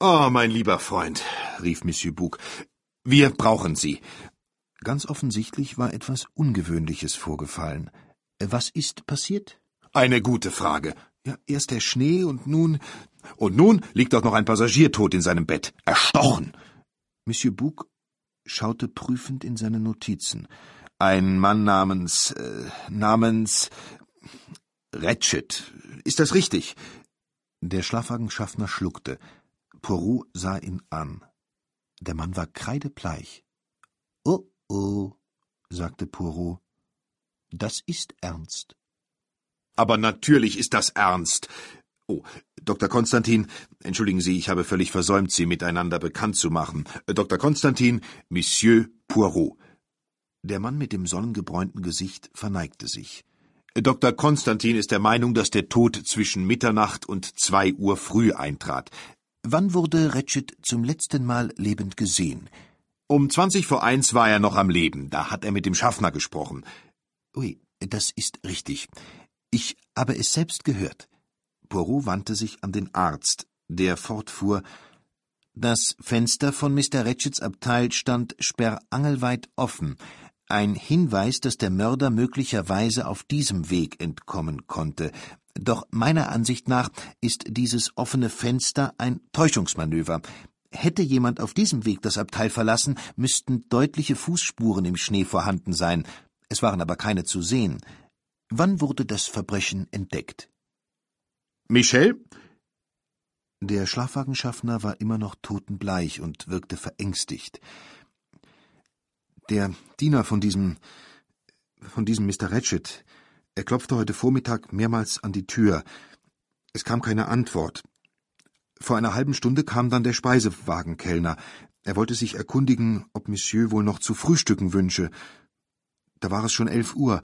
Oh, mein lieber Freund, rief Monsieur Bouc, wir brauchen Sie. Ganz offensichtlich war etwas Ungewöhnliches vorgefallen. Was ist passiert? Eine gute Frage. Ja, erst der Schnee und nun... Und nun liegt auch noch ein Passagier tot in seinem Bett, erstochen. Monsieur Bouc schaute prüfend in seine Notizen. Ein Mann namens Ratchet. Ist das richtig? Der Schlafwagenschaffner schluckte. Poirot sah ihn an. Der Mann war kreidebleich. »Oh, oh«, sagte Poirot. »Das ist ernst.« »Aber natürlich ist das ernst. Oh, Dr. Konstantin, entschuldigen Sie, ich habe völlig versäumt, Sie miteinander bekannt zu machen. Dr. Konstantin, Monsieur Poirot.« Der Mann mit dem sonnengebräunten Gesicht verneigte sich. »Dr. Konstantin ist der Meinung, dass der Tod zwischen Mitternacht und 2 Uhr früh eintrat.« »Wann wurde Ratchet zum letzten Mal lebend gesehen?« »Um 1:20 war er noch am Leben, da hat er mit dem Schaffner gesprochen.« »Ui, das ist richtig. Ich habe es selbst gehört.« Poirot wandte sich an den Arzt, der fortfuhr: »Das Fenster von Mr. Ratchets Abteil stand sperrangelweit offen. Ein Hinweis, dass der Mörder möglicherweise auf diesem Weg entkommen konnte. Doch meiner Ansicht nach ist dieses offene Fenster ein Täuschungsmanöver. Hätte jemand auf diesem Weg das Abteil verlassen, müssten deutliche Fußspuren im Schnee vorhanden sein. Es waren aber keine zu sehen. Wann wurde das Verbrechen entdeckt?« »Michel?« Der Schlafwagenschaffner war immer noch totenbleich und wirkte verängstigt. »Der Diener von diesem Mr. Ratchet, er klopfte heute Vormittag mehrmals an die Tür. Es kam keine Antwort. Vor einer halben Stunde kam dann der Speisewagenkellner. Er wollte sich erkundigen, ob Monsieur wohl noch zu frühstücken wünsche. Da war es schon 11 Uhr.